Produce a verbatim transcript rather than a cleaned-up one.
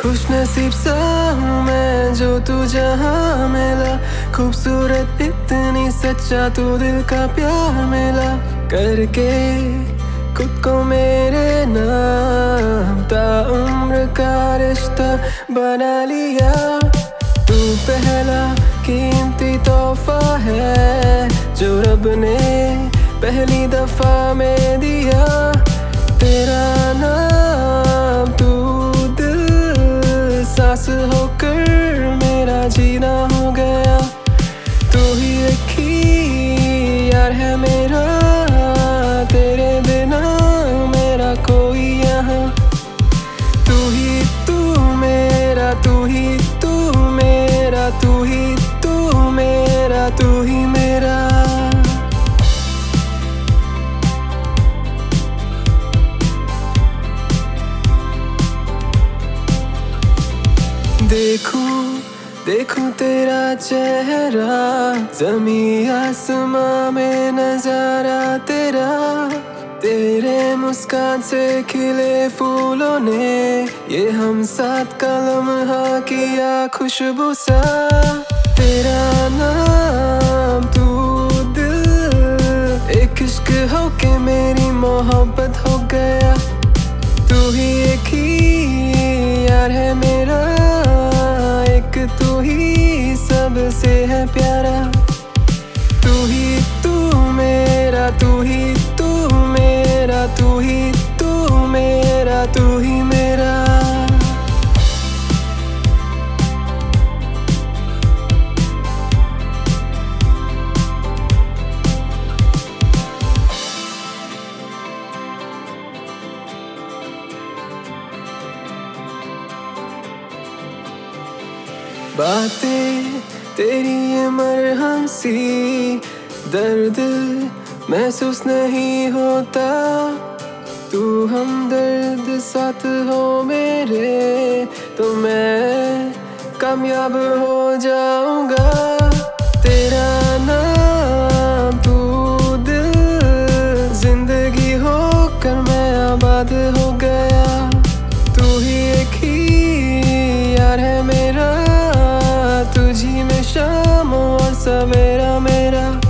खुश नसीब सा हूँ मैं जो तू जहाँ मिला, खूबसूरत इतनी सच्चा तू दिल का प्यार मिला, करके खुद को मेरे नाम ताउम्र का रिश्ता बना लिया। तू पहला कीमती तोहफा है जो रब ने पहली दफा में दिया। तेरा नाम तू दिल सांस होकर मेरा जीना हो गया। तू ही एक ही यार है मेरा, तेरे बिना मेरा कोई यहाँ। तू ही तू मेरा, तू ही तू मेरा, तू ही तू मेरा, तू ही मेरा। देखूं देखूं तेरा चेहरा, ज़मीं आसमां में नजारा तेरा। तेरे मुस्कान से खिले फूलों ने ये हम साथ का लम्हा किया खुशबू सा। तेरा नाम तू दिल एक इश्क हो के मेरी मोहब्बत हो गया। तू ही एक ही यार है मेरा, एक तू ही सबसे है प्यारा। तू ही तू मेरा, तू ही तू मेरा, तू ही तू मेरा, तू ही मेरा। बातें तेरी ये मरहम सी, दर्द महसूस नहीं होता। तू हमदर्द साथ हो मेरे तो मैं कामयाब हो जाऊंगा। तेरा नाम तू दिल जिंदगी होकर मैं आबाद हो गया। तू ही एक ही यार है मेरा, तुझी में शाम और सवेरा मेरा।